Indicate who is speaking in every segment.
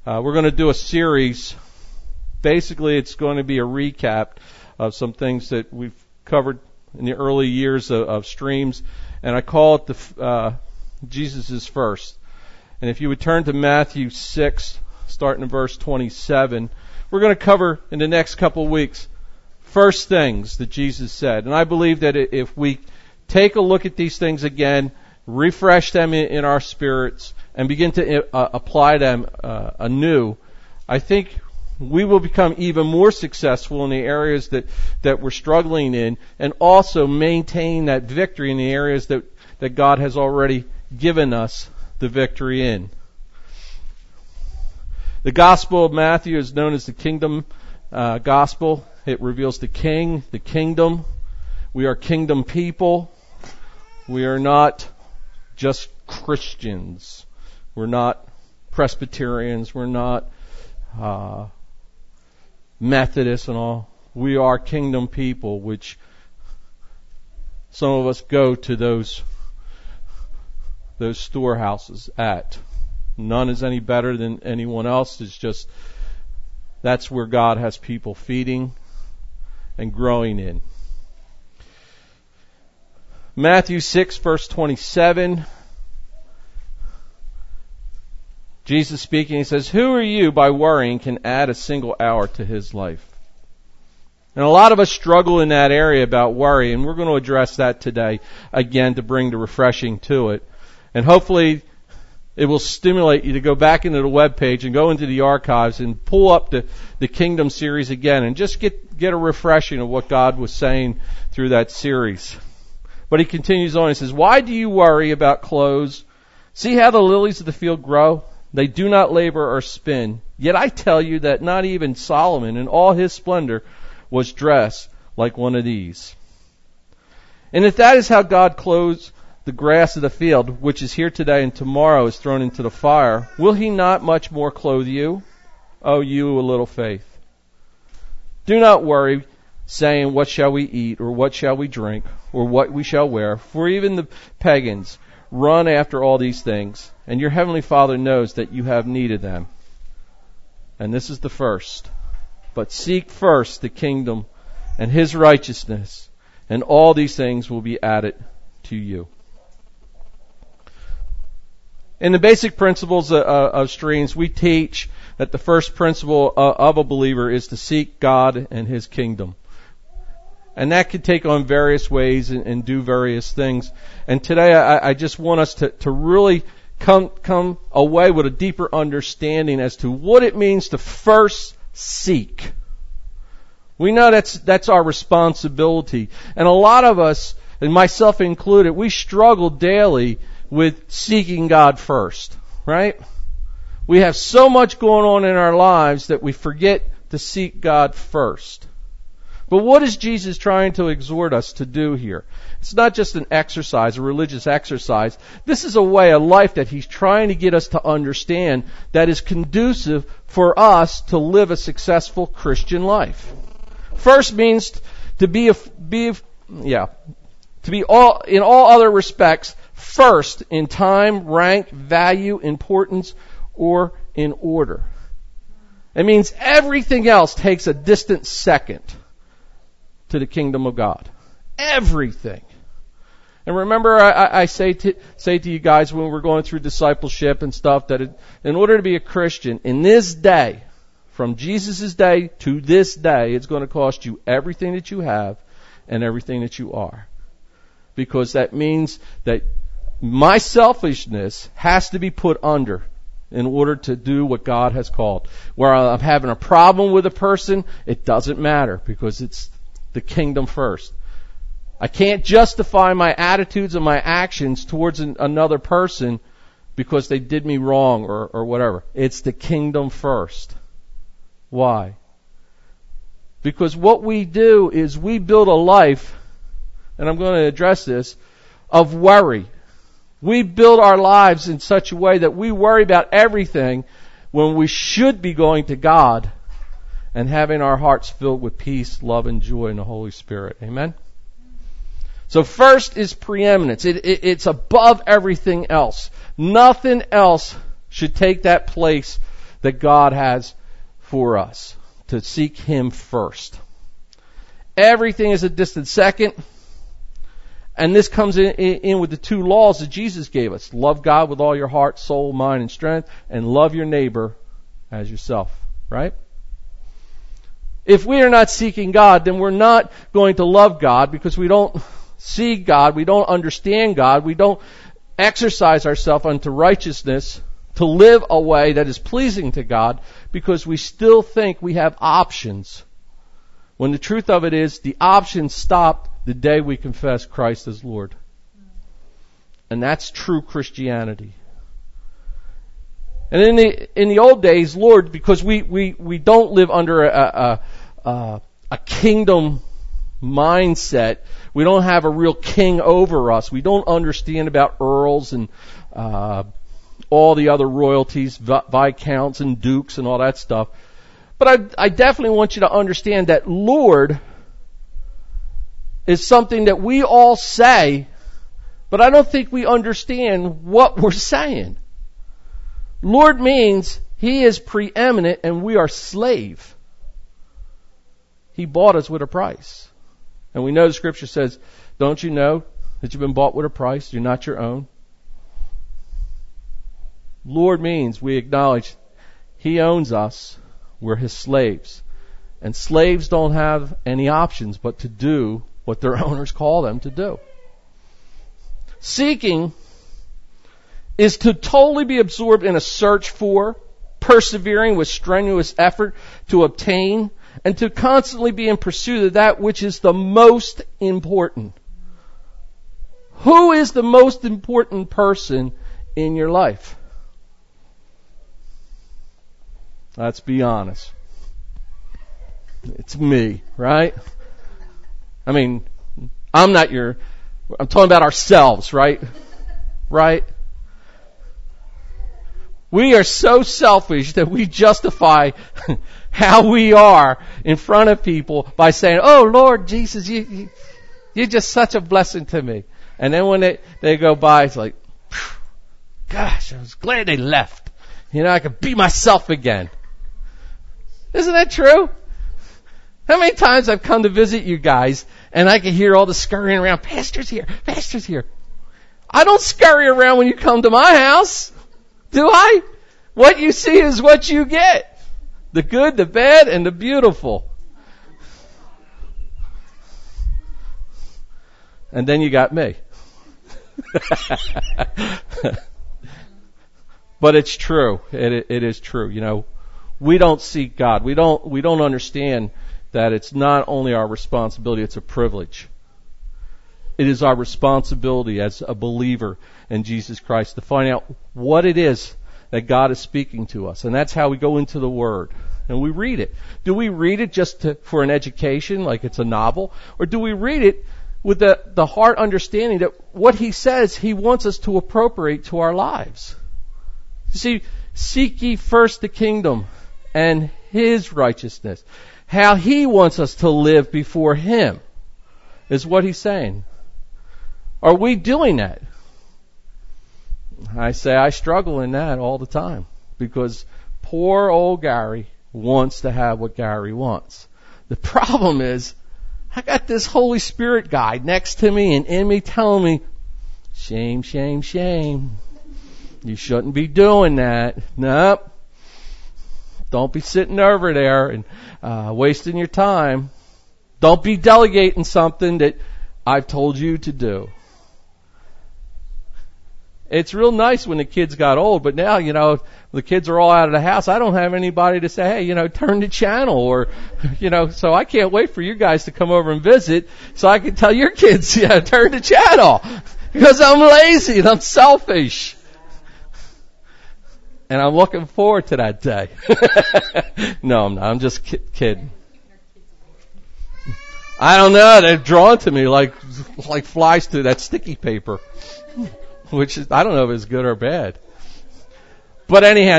Speaker 1: We're going to do a series. Basically, it's going to be a recap of some things that we've covered in the early years of Streams, and I call it Jesus is First. And if you would turn to Matthew 6, starting in verse 27, we're going to cover in the next couple of weeks first things that Jesus said. And I believe that if we take a look at these things again, refresh them in our spirits, and begin to apply them anew, I think we will become even more successful in the areas that we're struggling in, and also maintain that victory in the areas that God has already given us the victory in. The Gospel of Matthew is known as the Kingdom Gospel. It reveals the King, the kingdom. We are kingdom people. We are not just Christians. We're not Presbyterians. We're not Methodists and all. We are kingdom people, which some of us go to those storehouses at. None is any better than anyone else. It's just that's where God has people feeding and growing in. Matthew 6, verse 27. Jesus speaking, he says, "Who are you by worrying can add a single hour to his life?" And a lot of us struggle in that area about worry, and we're going to address that today again to bring the refreshing to it. And hopefully it will stimulate you to go back into the webpage and go into the archives and pull up the Kingdom series again and just get a refreshing of what God was saying through that series. But he continues on, he says, "Why do you worry about clothes? See how the lilies of the field grow? They do not labor or spin. Yet I tell you that not even Solomon in all his splendor was dressed like one of these. And if that is how God clothes the grass of the field, which is here today and tomorrow is thrown into the fire, will he not much more clothe you? O you of little faith. Do not worry, saying, what shall we eat, or what shall we drink, or what we shall wear? For even the pagans run after all these things, and your heavenly Father knows that you have need of them. And this is the first. But seek first the kingdom and his righteousness, and all these things will be added to you." In the basic principles of Streams, we teach that the first principle of a believer is to seek God and his kingdom. And that could take on various ways and do various things. And today I just want us to really come away with a deeper understanding as to what it means to first seek. We know that's our responsibility. And a lot of us, and myself included, we struggle daily with seeking God first, right? We have so much going on in our lives that we forget to seek God first. But what is Jesus trying to exhort us to do here? It's not just an exercise, a religious exercise. This is a way of life that he's trying to get us to understand that is conducive for us to live a successful Christian life. First means to be all in all other respects first in time, rank, value, importance, or in order. It means everything else takes a distant second to the kingdom of God. Everything. And remember, I say to you guys when we're going through discipleship and stuff that in order to be a Christian in this day, from Jesus' day to this day, it's going to cost you everything that you have and everything that you are. Because that means that my selfishness has to be put under in order to do what God has called. Where I'm having a problem with a person, it doesn't matter because it's the kingdom first. I can't justify my attitudes and my actions towards another person because they did me wrong or whatever. It's the kingdom first. Why? Because what we do is we build a life, and I'm going to address this, of worry. We build our lives in such a way that we worry about everything when we should be going to God and having our hearts filled with peace, love, and joy in the Holy Spirit. Amen? So first is preeminence. It's above everything else. Nothing else should take that place that God has for us, to seek Him first. Everything is a distant second. And this comes in with the two laws that Jesus gave us. Love God with all your heart, soul, mind, and strength, and love your neighbor as yourself. Right? If we are not seeking God, then we're not going to love God because we don't see God, we don't understand God, we don't exercise ourselves unto righteousness to live a way that is pleasing to God because we still think we have options. When the truth of it is, the options stopped the day we confess Christ as Lord. And that's true Christianity. And in the old days, Lord, because we don't live under a kingdom mindset, we don't have a real king over us. We don't understand about earls and all the other royalties, viscounts and dukes and all that stuff. But I definitely want you to understand that Lord is something that we all say, but I don't think we understand what we're saying. Lord means He is preeminent and we are slave. He bought us with a price. And we know the Scripture says, don't you know that you've been bought with a price? You're not your own. Lord means we acknowledge He owns us. We're His slaves. And slaves don't have any options but to do what their owners call them to do. Seeking is to totally be absorbed in a search for, persevering with strenuous effort to obtain, and to constantly be in pursuit of that which is the most important. Who is the most important person in your life? Let's be honest. It's me, right? I mean, I'm talking about ourselves, right? Right? We are so selfish that we justify how we are in front of people by saying, oh, Lord Jesus, you're just such a blessing to me. And then when they go by, it's like, gosh, I was glad they left. I could be myself again. Isn't that true? How many times I've come to visit you guys and I can hear all the scurrying around, Pastor's here, Pastor's here. I don't scurry around when you come to my house. Do I? What you see is what you get. The good, the bad, and the beautiful. And then you got me. But it's true. It is true. We don't seek God. We don't understand that it's not only our responsibility, it's a privilege. It is our responsibility as a believer in Jesus Christ to find out what it is that God is speaking to us. And that's how we go into the Word. And we read it. Do we read it just for an education, like it's a novel? Or do we read it with the heart understanding that what He says He wants us to appropriate to our lives? You see, seek ye first the kingdom and His righteousness. How He wants us to live before Him is what He's saying. Are we doing that? I say I struggle in that all the time because poor old Gary wants to have what Gary wants. The problem is I got this Holy Spirit guy next to me and in me telling me, shame, shame, shame. You shouldn't be doing that. Nope. Don't be sitting over there and wasting your time. Don't be delegating something that I've told you to do. It's real nice when the kids got old, but now, the kids are all out of the house. I don't have anybody to say, hey, turn the channel or, so I can't wait for you guys to come over and visit so I can tell your kids, turn the channel because I'm lazy and I'm selfish. And I'm looking forward to that day. No, I'm not. I'm just kidding. I don't know. They're drawn to me like flies to that sticky paper. Which is, I don't know if it's good or bad. But anyhow,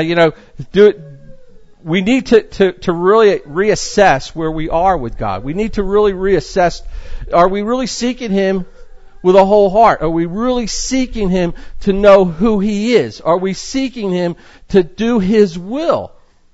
Speaker 1: we need to really reassess where we are with God. We need to really reassess, are we really seeking Him with a whole heart? Are we really seeking Him to know who He is? Are we seeking Him to do His will?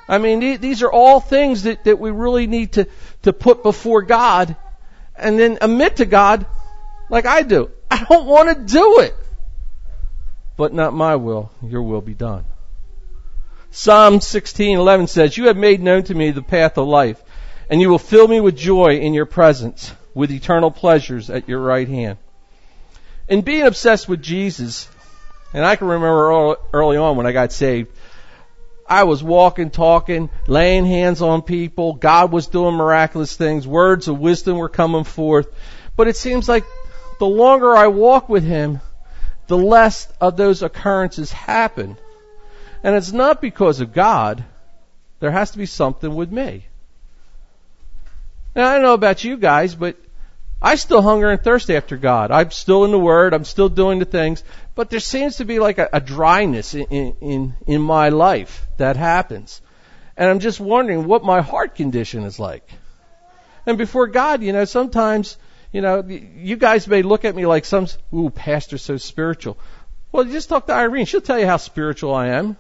Speaker 1: I mean, these are all things that we really need to put before God and then admit to God like I do. I don't want to do it. But not my will, your will be done. Psalm 16:11 says, "You have made known to me the path of life, and you will fill me with joy in your presence, with eternal pleasures at your right hand." In being obsessed with Jesus, and I can remember early on when I got saved, I was walking, talking, laying hands on people. God was doing miraculous things. Words of wisdom were coming forth. But it seems like the longer I walk with Him, the less of those occurrences happen. And it's not because of God. There has to be something with me. Now, I don't know about you guys, but I still hunger and thirst after God. I'm still in the Word. I'm still doing the things. But there seems to be like a dryness in my life that happens. And I'm just wondering what my heart condition is like. And before God, sometimes, you guys may look at me like ooh, pastor's so spiritual. Well, just talk to Irene. She'll tell you how spiritual I am.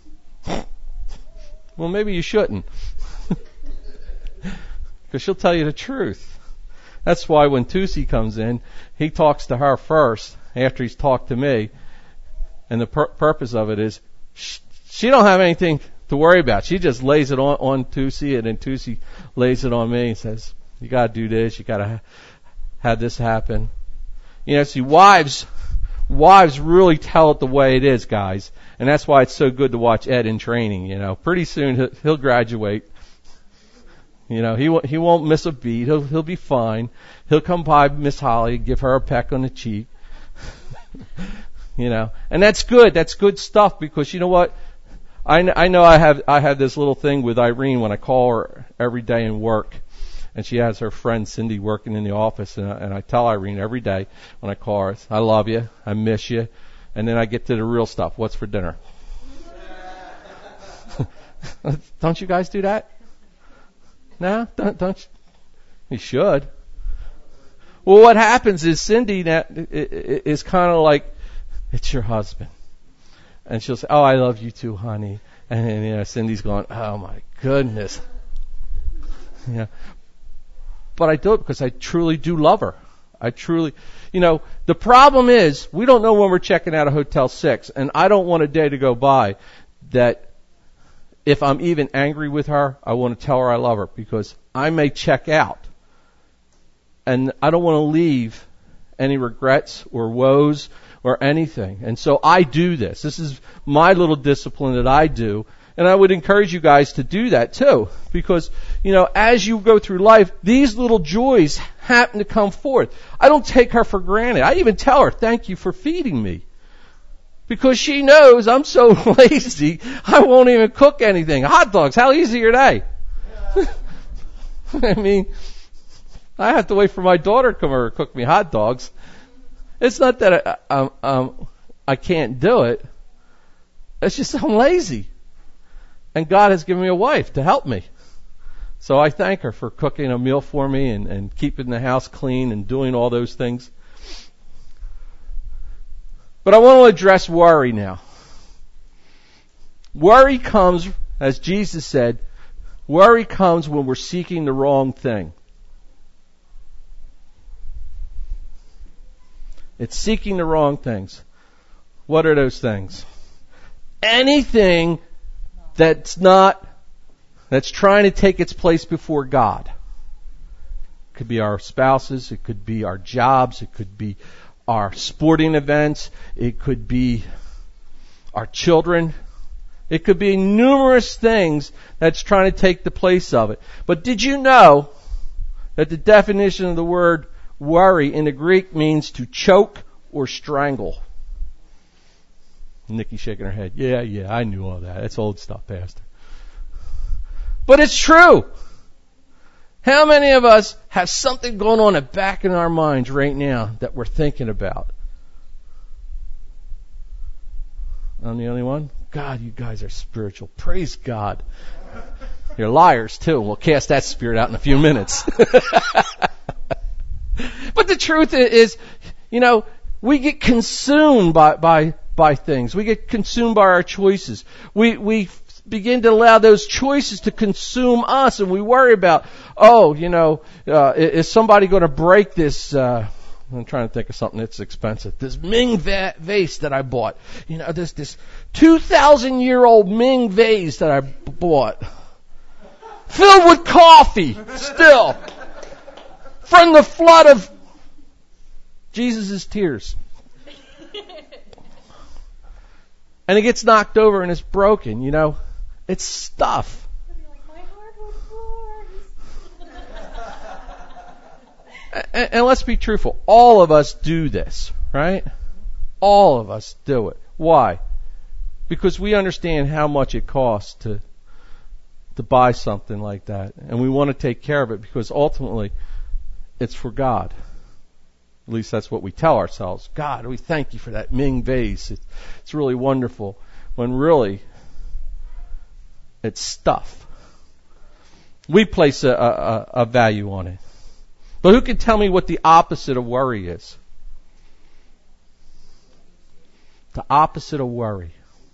Speaker 1: Well, maybe you shouldn't. Because she'll tell you the truth. That's why when Tusi comes in, he talks to her first after he's talked to me. And the purpose of it is she don't have anything to worry about. She just lays it on Tusi, and then Tusi lays it on me and says, you got to do this. You got to have this happen. See, wives really tell it the way it is, guys. And that's why it's so good to watch Ed in training. Pretty soon he'll graduate. He won't miss a beat. He'll be fine. He'll come by Miss Holly, give her a peck on the cheek. And that's good. That's good stuff, because you know what? I know I have this little thing with Irene when I call her every day in work, and she has her friend Cindy working in the office, and I tell Irene every day when I call her, I love you, I miss you, and then I get to the real stuff. What's for dinner? Don't you guys do that? No, don't you? You should. Well, what happens is Cindy is kind of like, it's your husband. And she'll say, oh, I love you too, honey. And Cindy's going, oh my goodness. But I do it because I truly do love her. I truly, the problem is we don't know when we're checking out of Hotel 6, and I don't want a day to go by that if I'm even angry with her, I want to tell her I love her, because I may check out, and I don't want to leave any regrets or woes or anything. And so I do this. This is my little discipline that I do. And I would encourage you guys to do that too. Because, as you go through life, these little joys happen to come forth. I don't take her for granted. I even tell her, thank you for feeding me. Because she knows I'm so lazy, I won't even cook anything. Hot dogs, how easy are they? I mean, I have to wait for my daughter to come over and cook me hot dogs. It's not that I can't do it. It's just I'm lazy. And God has given me a wife to help me. So I thank her for cooking a meal for me and keeping the house clean and doing all those things. But I want to address worry now. Worry comes, as Jesus said, worry comes when we're seeking the wrong thing. It's seeking the wrong things. What are those things? Anything that's trying to take its place before God. It could be our spouses, it could be our jobs, it could be our sporting events, it could be our children. It could be numerous things that's trying to take the place of it. But did you know that the definition of the word worry in the Greek means to choke or strangle? Nikki shaking her head. Yeah, I knew all that. That's old stuff, Pastor. But it's true. How many of us have something going on back in our minds right now that we're thinking about? I'm the only one? God, you guys are spiritual. Praise God. You're liars too. We'll cast that spirit out in a few minutes. But the truth is, we get consumed by things. We get consumed by our choices. We begin to allow those choices to consume us, and we worry about, is somebody going to break this, I'm trying to think of something that's expensive. This Ming vase that I bought. This 2,000-year-old Ming vase that I bought. Filled with coffee, still. From the flood of Jesus' tears. And it gets knocked over and it's broken, It's stuff.
Speaker 2: My heart was born.
Speaker 1: And let's be truthful. All of us do this, right? All of us do it. Why? Because we understand how much it costs to buy something like that. And we want to take care of it because ultimately it's for God. At least that's what we tell ourselves. God, we thank you for that Ming vase. It's really wonderful. When really, it's stuff. We place a value on it. But who can tell me what the opposite of worry is? The opposite of worry.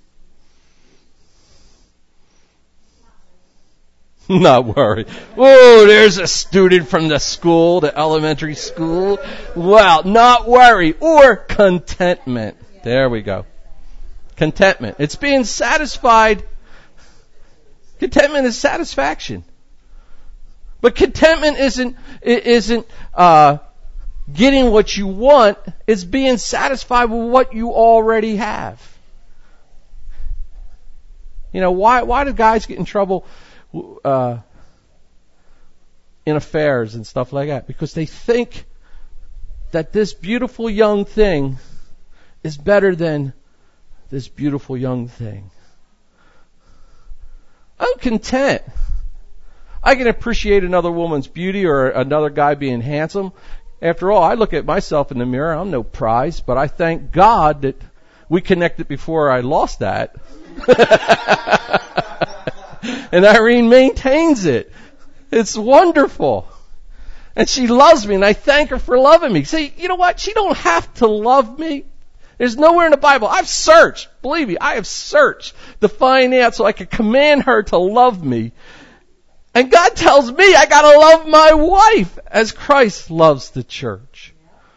Speaker 1: Not worry. Oh, there's a student from the elementary school. Well, not worry. Or contentment. There we go. Contentment. It's being satisfied. Contentment is satisfaction. But contentment isn't getting what you want. It's being satisfied with what you already have. Why do guys get in trouble in affairs and stuff like that? Because they think that this beautiful young thing is better than this beautiful young thing. I'm content. I can appreciate another woman's beauty or another guy being handsome. After all, I look at myself in the mirror. I'm no prize, but I thank God that we connected before I lost that. And Irene maintains it. It's wonderful. And she loves me, and I thank her for loving me. See, you know what? She don't have to love me. There's nowhere in the Bible. I've searched. Believe me, I have searched to find out so I could command her to love me. And God tells me I gotta love my wife as Christ loves the church.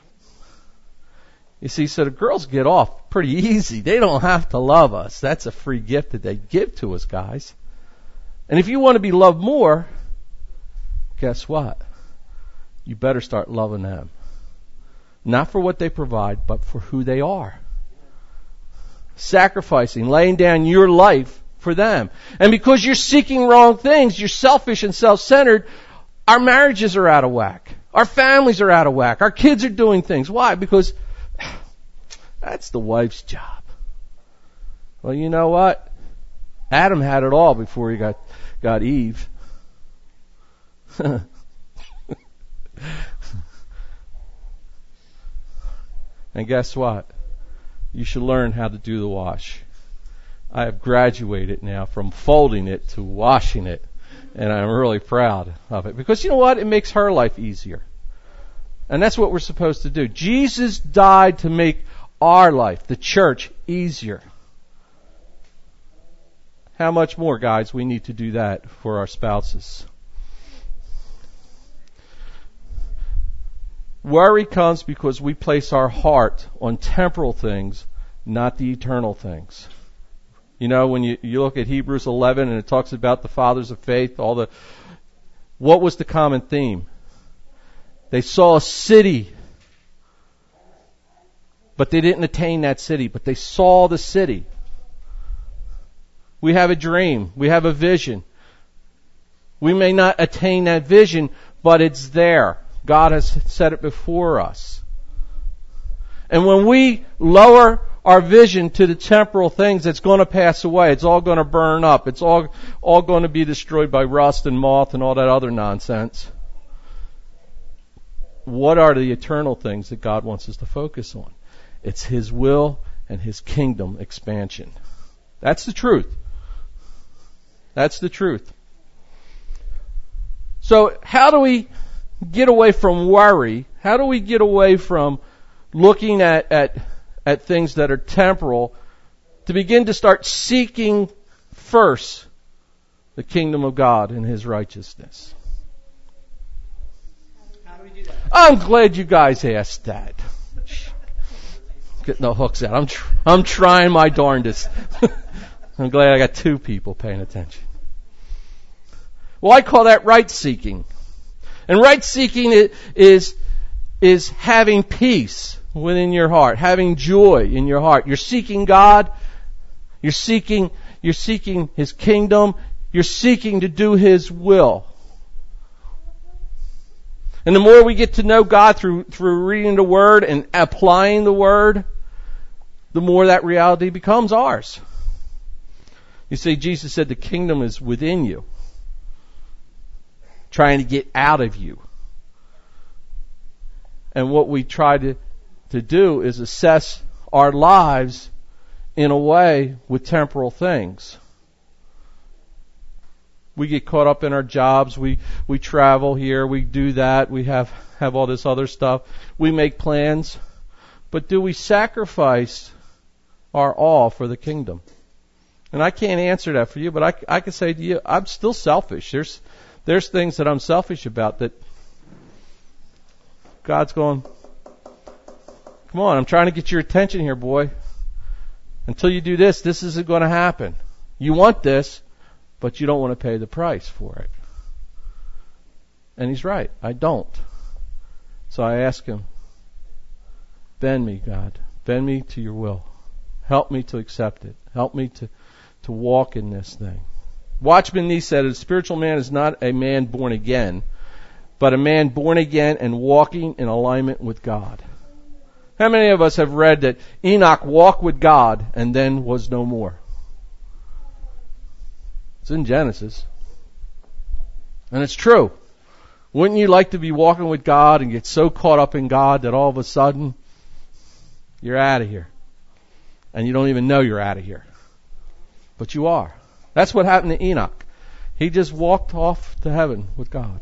Speaker 1: You see, so the girls get off pretty easy. They don't have to love us. That's a free gift that they give to us, guys. And if you want to be loved more, guess what? You better start loving them. Not for what they provide, but for who they are. Sacrificing, laying down your life for them. And because you're seeking wrong things, you're selfish and self-centered, our marriages are out of whack. Our families are out of whack. Our kids are doing things. Why? Because that's the wife's job. Well, you know what? Adam had it all before he got Eve. And guess what? You should learn how to do the wash. I have graduated now from folding it to washing it. And I'm really proud of it. Because you know what? It makes her life easier. And that's what we're supposed to do. Jesus died to make our life, the church, easier. How much more, guys, we need to do that for our spouses. Worry comes because we place our heart on temporal things, not the eternal things. You know, when you look at Hebrews 11 and it talks about the fathers of faith, what was the common theme? They saw a city, but they didn't attain that city, but they saw the city. We have a dream. We have a vision. We may not attain that vision, but it's there. God has set it before us. And when we lower our vision to the temporal things, it's going to pass away. It's all going to burn up. It's all going to be destroyed by rust and moth and all that other nonsense. What are the eternal things that God wants us to focus on? It's His will and His kingdom expansion. That's the truth. That's the truth. So how do we get away from worry? How do we get away from looking at things that are temporal to begin to start seeking first the kingdom of God and His righteousness.
Speaker 3: How do we do that?
Speaker 1: I'm glad you guys asked that. Getting the hooks out. I'm trying my darndest. I'm glad I got two people paying attention. Well, I call that right seeking. And right seeking is having peace within your heart, having joy in your heart. You're seeking God. You're seeking His kingdom. You're seeking to do His will. And the more we get to know God through reading the Word and applying the Word, the more that reality becomes ours. You see, Jesus said the kingdom is within you, trying to get out of you. And what we try to do is assess our lives in a way with temporal things. We get caught up in our jobs. We travel here. We do that. We have all this other stuff. We make plans. But do we sacrifice our all for the kingdom? And I can't answer that for you, but I can say to you, I'm still selfish. There's things that I'm selfish about that God's going, come on, I'm trying to get your attention here, boy. Until you do this isn't going to happen. You want this, but you don't want to pay the price for it. And He's right. I don't. So I ask Him, bend me, God. Bend me to your will. Help me to accept it. Help me to walk in this thing. Watchman Nee said, a spiritual man is not a man born again, but a man born again and walking in alignment with God. How many of us have read that Enoch walked with God and then was no more? It's in Genesis. And it's true. Wouldn't you like to be walking with God and get so caught up in God that all of a sudden you're out of here? And you don't even know you're out of here. But you are. That's what happened to Enoch. He just walked off to heaven with God.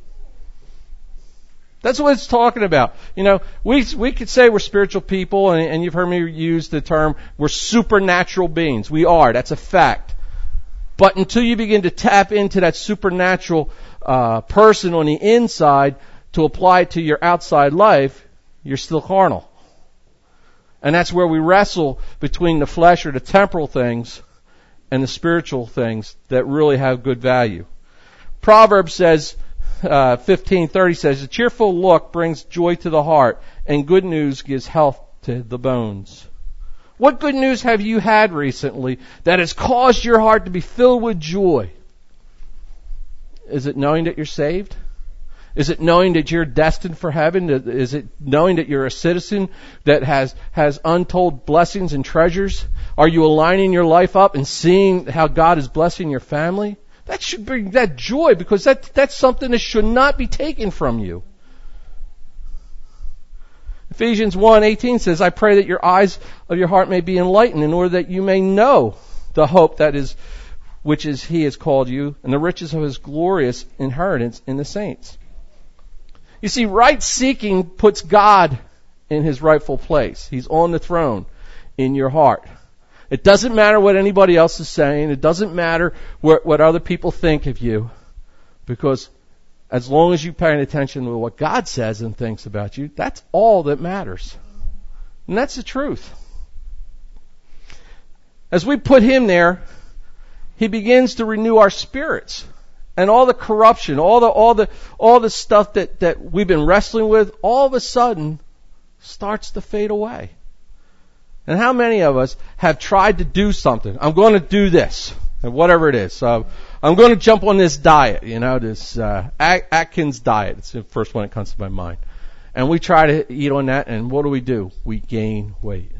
Speaker 1: That's what it's talking about. You know, we could say we're spiritual people, and you've heard me use the term, we're supernatural beings. We are. That's a fact. But until you begin to tap into that supernatural person on the inside to apply it to your outside life, you're still carnal. And that's where we wrestle between the flesh or the temporal things and the spiritual things that really have good value. Proverbs says, 15:30 says, a cheerful look brings joy to the heart, and good news gives health to the bones. What good news have you had recently that has caused your heart to be filled with joy? Is it knowing that you're saved? Is it knowing that you're destined for heaven? Is it knowing that you're a citizen that has untold blessings and treasures? Are you aligning your life up and seeing how God is blessing your family? That should bring that joy, because that's something that should not be taken from you. Ephesians 1:18 says, I pray that your eyes of your heart may be enlightened, in order that you may know the hope that is, which is He has called you, and the riches of His glorious inheritance in the saints. You see, right seeking puts God in His rightful place. He's on the throne in your heart. It doesn't matter what anybody else is saying. It doesn't matter what other people think of you. Because as long as you're paying attention to what God says and thinks about you, that's all that matters. And that's the truth. As we put Him there, He begins to renew our spirits. And all the corruption, all the stuff that we've been wrestling with, all of a sudden starts to fade away. And how many of us have tried to do something? I'm going to do this, and whatever it is. So I'm going to jump on this diet, this Atkins diet. It's the first one that comes to my mind. And we try to eat on that, and what do? We gain weight.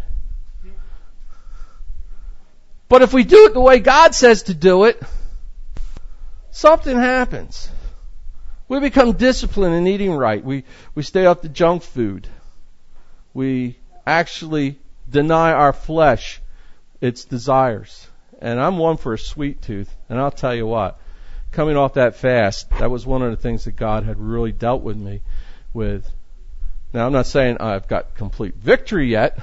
Speaker 1: But if we do it the way God says to do it, something happens. We become disciplined in eating right. We stay off the junk food. We actually deny our flesh its desires. And I'm one for a sweet tooth. And I'll tell you what, coming off that fast, that was one of the things that God had really dealt with me with. Now, I'm not saying I've got complete victory yet.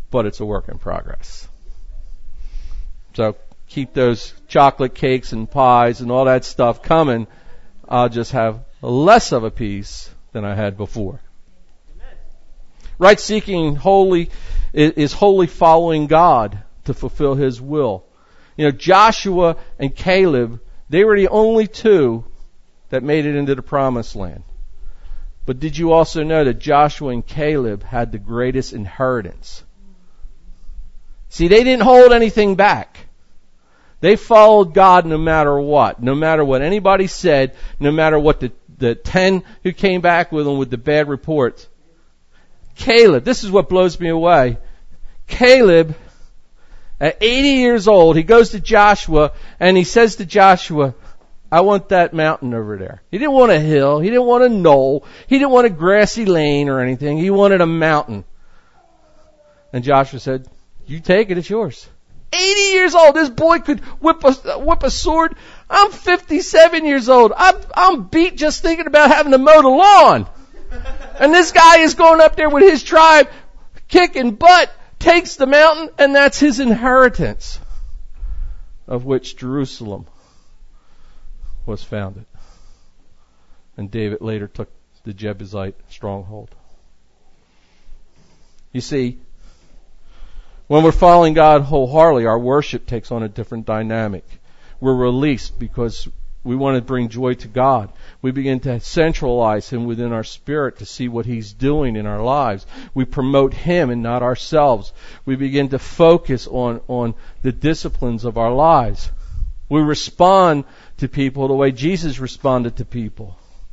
Speaker 1: but it's a work in progress. So keep those chocolate cakes and pies and all that stuff coming. I'll just have less of a peace than I had before. Right seeking holy is wholly following God to fulfill His will. You know, Joshua and Caleb, they were the only two that made it into the promised land. But did you also know that Joshua and Caleb had the greatest inheritance? See, they didn't hold anything back. They followed God no matter what. No matter what anybody said, no matter what the 10 who came back with them with the bad reports. Caleb, this is what blows me away. Caleb, at 80 years old, he goes to Joshua and he says to Joshua, I want that mountain over there. He didn't want a hill. He didn't want a knoll. He didn't want a grassy lane or anything. He wanted a mountain. And Joshua said, you take it, it's yours. 80 years old. This boy could whip a sword. I'm 57 years old. I'm beat just thinking about having to mow the lawn. And this guy is going up there with his tribe, kicking butt, takes the mountain, and that's his inheritance, of which Jerusalem was founded. And David later took the Jebusite stronghold. You see, when we're following God wholeheartedly, our worship takes on a different dynamic. We're released because we want to bring joy to God. We begin to centralize Him within our spirit to see what He's doing in our lives. We promote Him and not ourselves. We begin to focus on the disciplines of our lives. We respond to people the way Jesus responded to people.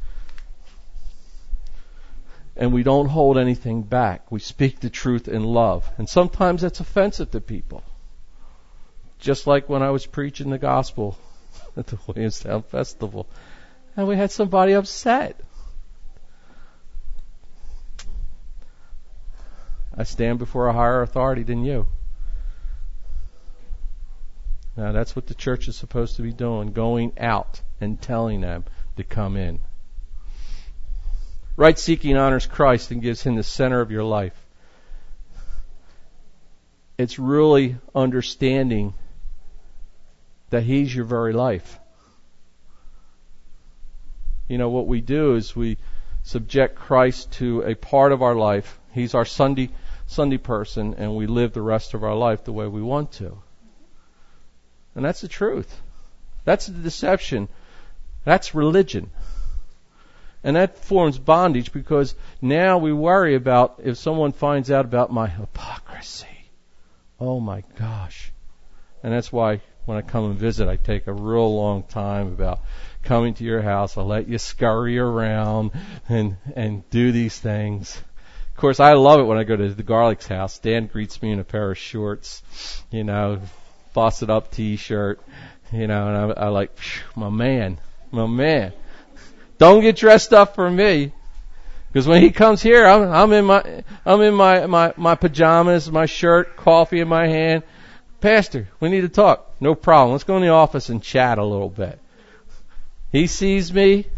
Speaker 1: And we don't hold anything back. We speak the truth in love. And sometimes that's offensive to people. Just like when I was preaching the gospel at the Williamstown Festival. And we had somebody upset. I stand before a higher authority than you. Now that's what the church is supposed to be doing, going out and telling them to come in. Right seeking honors Christ and gives Him the center of your life. It's really understanding that He's your very life. You know, what we do is we subject Christ to a part of our life. He's our Sunday person, and we live the rest of our life the way we want to. And that's the truth. That's the deception. That's religion. And that forms bondage because now we worry about if someone finds out about my hypocrisy. Oh my gosh. And that's why when I come and visit, I take a real long time about coming to your house. I'll let you scurry around and do these things. Of course, I love it when I go to the Garlic's house. Dan greets me in a pair of shorts, busted up T-shirt, and I like, my man. Don't get dressed up for me, because when he comes here, I'm in my pajamas, my shirt, coffee in my hand. Pastor, we need to talk. No problem. Let's go in the office and chat a little bit. He sees me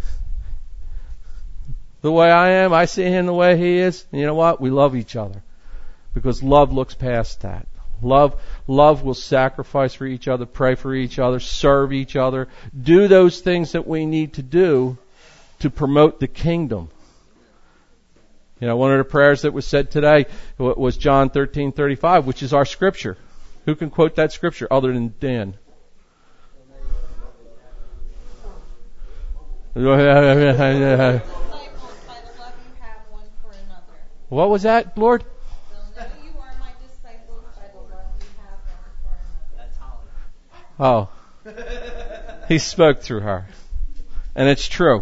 Speaker 1: the way I am. I see him the way he is. And you know what? We love each other, because love looks past that. Love will sacrifice for each other, pray for each other, serve each other, do those things that we need to do to promote the kingdom. One of the prayers that was said today was John 13:35, which is our scripture. Who can quote that scripture other than Dan? What was that, Lord? Oh, He spoke through her. And it's true.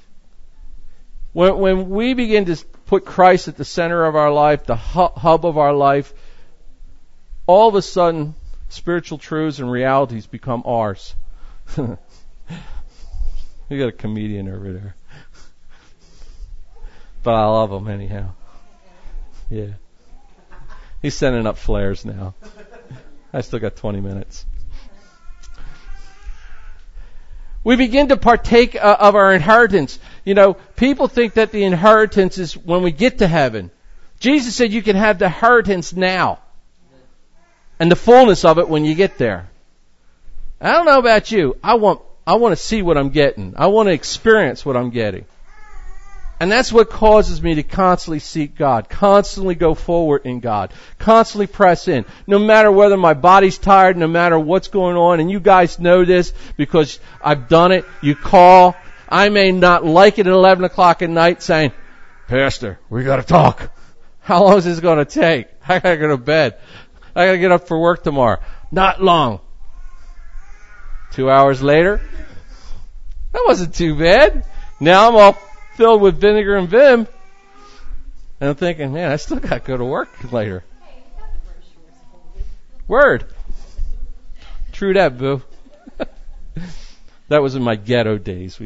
Speaker 1: When we begin to put Christ at the center of our life, the hub of our life, all of a sudden, spiritual truths and realities become ours. You got a comedian over there. But I love him anyhow. Yeah. He's sending up flares now. I still got 20 minutes. We begin to partake of our inheritance. People think that the inheritance is when we get to heaven. Jesus said you can have the inheritance now. and the fullness of it when you get there. I don't know about you. I want to see what I'm getting. I want to experience what I'm getting. And that's what causes me to constantly seek God, constantly go forward in God, constantly press in. No matter whether my body's tired, no matter what's going on, and you guys know this because I've done it. You call. I may not like it at 11 o'clock at night saying, Pastor, we got to talk. How long is this going to take? I got to go to bed. I got to get up for work tomorrow. Not long. 2 hours later, that wasn't too bad. Now I'm all filled with vinegar and vim. And I'm thinking, man, I still got to go to work later. Word. True that, boo. That was in my ghetto days.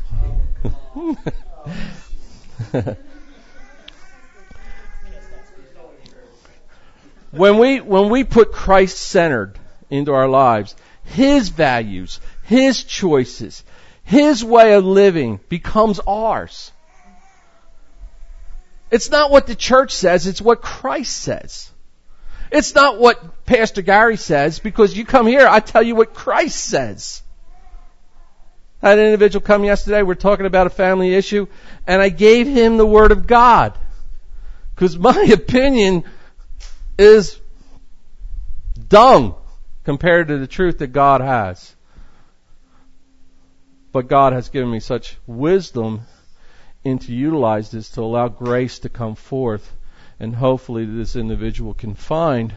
Speaker 1: When we put Christ-centered into our lives, His values, His choices, His way of living becomes ours. It's not what the church says, it's what Christ says. It's not what Pastor Gary says, because you come here, I tell you what Christ says. I had an individual come yesterday, we're talking about a family issue, and I gave him the Word of God. Because my opinion is dung compared to the truth that God has. But God has given me such wisdom to utilize this to allow grace to come forth, and hopefully this individual can find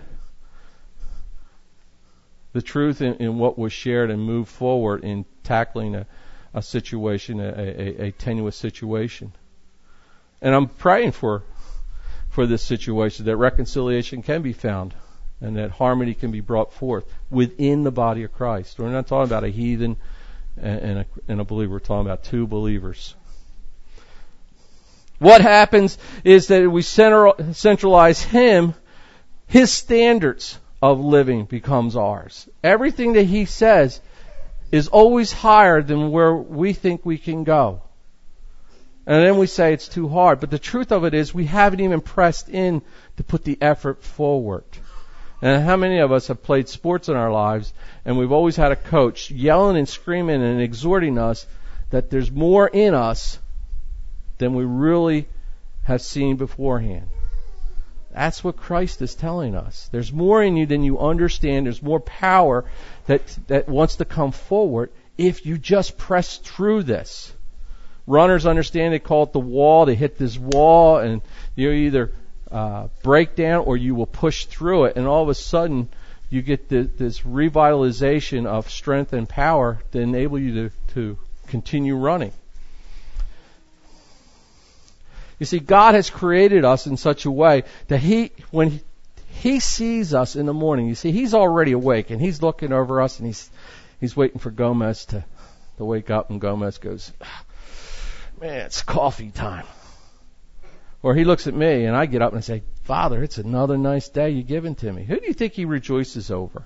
Speaker 1: the truth in what was shared and move forward in tackling a situation, a tenuous situation. And I'm praying for this situation, that reconciliation can be found and that harmony can be brought forth within the body of Christ. We're not talking about a heathen and a believer. We're talking about two believers. What happens is that we centralize Him, His standards of living becomes ours. Everything that He says is always higher than where we think we can go. And then we say it's too hard. But the truth of it is we haven't even pressed in to put the effort forward. And how many of us have played sports in our lives and we've always had a coach yelling and screaming and exhorting us that there's more in us than we really have seen beforehand. That's what Christ is telling us. There's more in you than you understand. There's more power that wants to come forward if you just press through this. Runners understand, they call it the wall. They hit this wall and you either break down or you will push through it. And all of a sudden you get this revitalization of strength and power to enable you to continue running. You see, God has created us in such a way that when He sees us in the morning, you see, He's already awake and He's looking over us and He's waiting for Gomez to wake up, and Gomez goes, man, it's coffee time. Or he looks at me and I get up and I say, Father, it's another nice day you've given to me. Who do you think He rejoices over?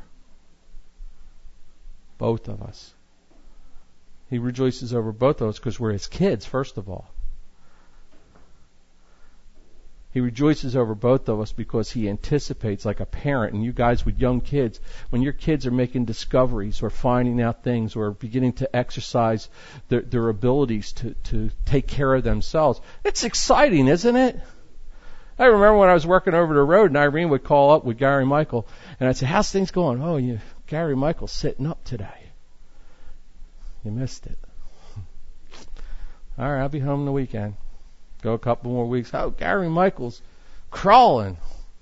Speaker 1: Both of us. He rejoices over both of us because we're His kids, first of all. He rejoices over both of us because He anticipates, like a parent, and you guys with young kids, when your kids are making discoveries or finding out things or beginning to exercise their abilities to take care of themselves. It's exciting, isn't it? I remember when I was working over the road and Irene would call up with Gary Michael and I'd say, how's things going? Oh, Gary Michael's sitting up today. You missed it. All right, I'll be home the weekend. Go a couple more weeks. Oh, Gary Michael's crawling.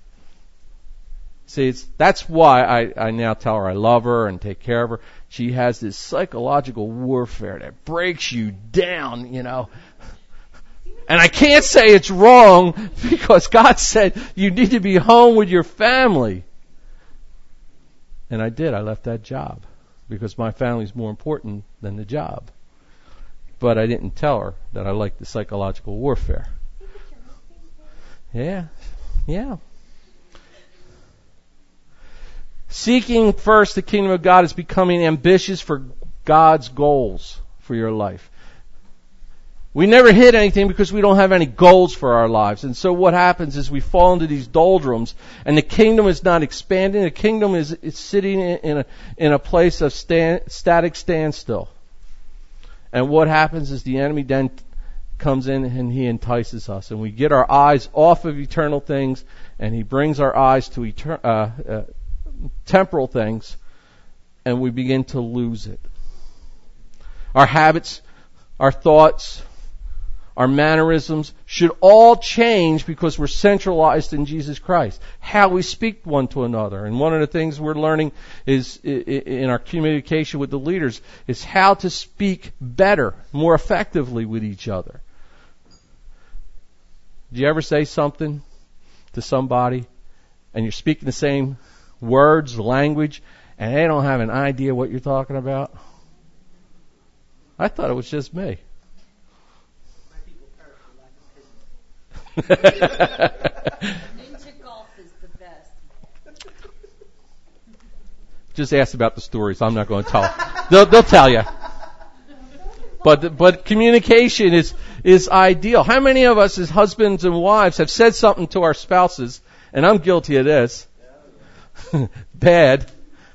Speaker 1: See, that's why I now tell her I love her and take care of her. She has this psychological warfare that breaks you down, you know. And I can't say it's wrong because God said you need to be home with your family. And I did. I left that job because my family's more important than the job. But I didn't tell her that I liked the psychological warfare. Yeah. Seeking first the kingdom of God is becoming ambitious for God's goals for your life. We never hit anything because we don't have any goals for our lives. And so what happens is we fall into these doldrums, and the kingdom is not expanding. The kingdom is sitting in a place of static standstill. And what happens is the enemy then comes in and he entices us, and we get our eyes off of eternal things, and he brings our eyes to temporal things, and we begin to lose it. Our habits, our thoughts, our mannerisms should all change because we're centralized in Jesus Christ. How we speak one to another. And one of the things we're learning is in our communication with the leaders is how to speak better, more effectively with each other. Do you ever say something to somebody and you're speaking the same words, language, and they don't have an idea what you're talking about? I thought it was just me.
Speaker 2: Ninja golf is the best.
Speaker 1: Just ask about the stories. I'm not going to tell. They'll tell you. But communication is ideal. How many of us as husbands and wives have said something to our spouses, and I'm guilty of this, bad,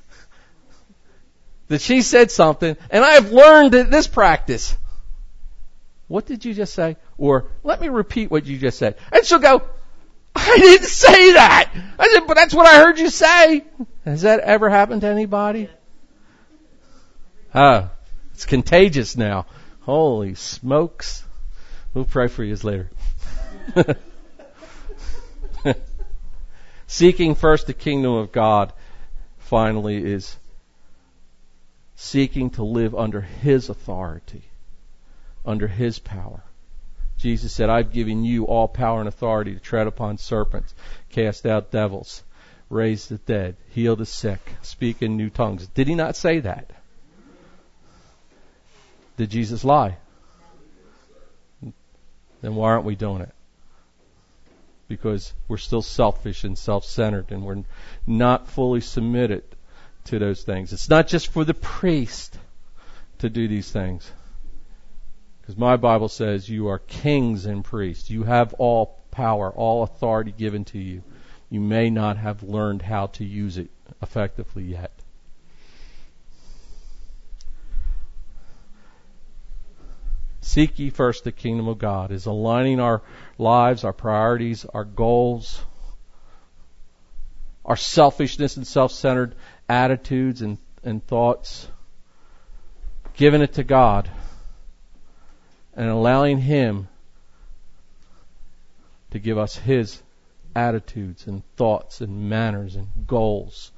Speaker 1: that she said something, and I have learned this practice. What did you just say? Or, let me repeat what you just said. And she'll go, I didn't say that. I said, but that's what I heard you say. Has that ever happened to anybody? It's contagious now. Holy smokes. We'll pray for you later. Seeking first the kingdom of God, finally, is seeking to live under His authority, under His power. Jesus said, I've given you all power and authority to tread upon serpents, cast out devils, raise the dead, heal the sick, speak in new tongues. Did He not say that? Did Jesus lie? Then why aren't we doing it? Because we're still selfish and self-centered, and we're not fully submitted to those things. It's not just for the priest to do these things. Because my Bible says you are kings and priests. You have all power, all authority given to you. You may not have learned how to use it effectively yet. Seek ye first the kingdom of God is aligning our lives, our priorities, our goals, our selfishness and self-centered attitudes and thoughts, giving it to God and allowing Him to give us His attitudes and thoughts and manners and goals.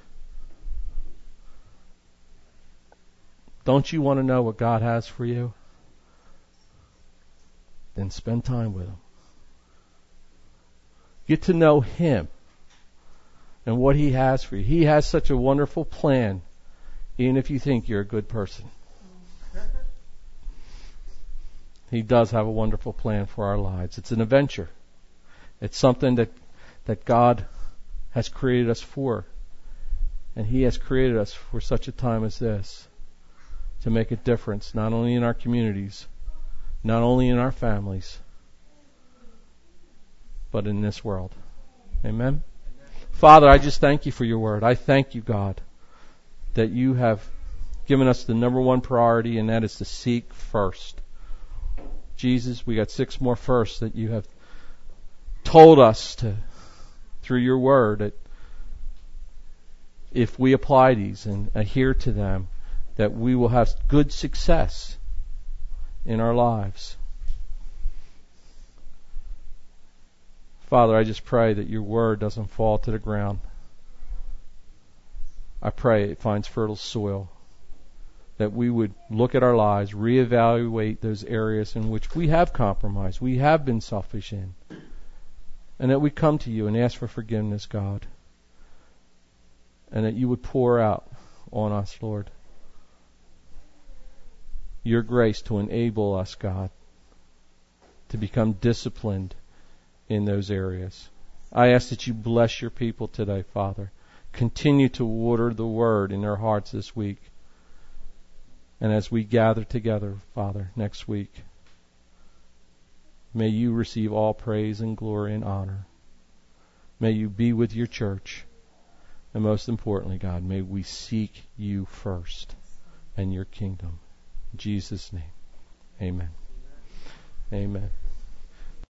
Speaker 1: Don't you want to know what God has for you? Then spend time with Him. Get to know Him and what He has for you. He has such a wonderful plan, even if you think you're a good person. He does have a wonderful plan for our lives. It's an adventure. It's something that God has created us for. And He has created us for such a time as this to make a difference, not only in our communities, not only in our families, but in this world. Amen? Father, I just thank You for Your word. I thank You, God, that You have given us the number one priority, and that is to seek first. Jesus, we got 6 more firsts that You have told us to, through Your word, that if we apply these and adhere to them, that we will have good success in our lives. Father, I just pray that Your word doesn't fall to the ground. I pray it finds fertile soil, that we would look at our lives, reevaluate those areas in which we have compromised, we have been selfish in, and that we come to You and ask for forgiveness, God, and that You would pour out on us, Lord, Your grace to enable us, God, to become disciplined in those areas. I ask that You bless Your people today, Father. Continue to water the word in their hearts this week. And as we gather together, Father, next week, May you receive all praise and glory and honor. May you be with your church. And most importantly, God, may we seek you first and your kingdom. In Jesus' name, amen. Amen.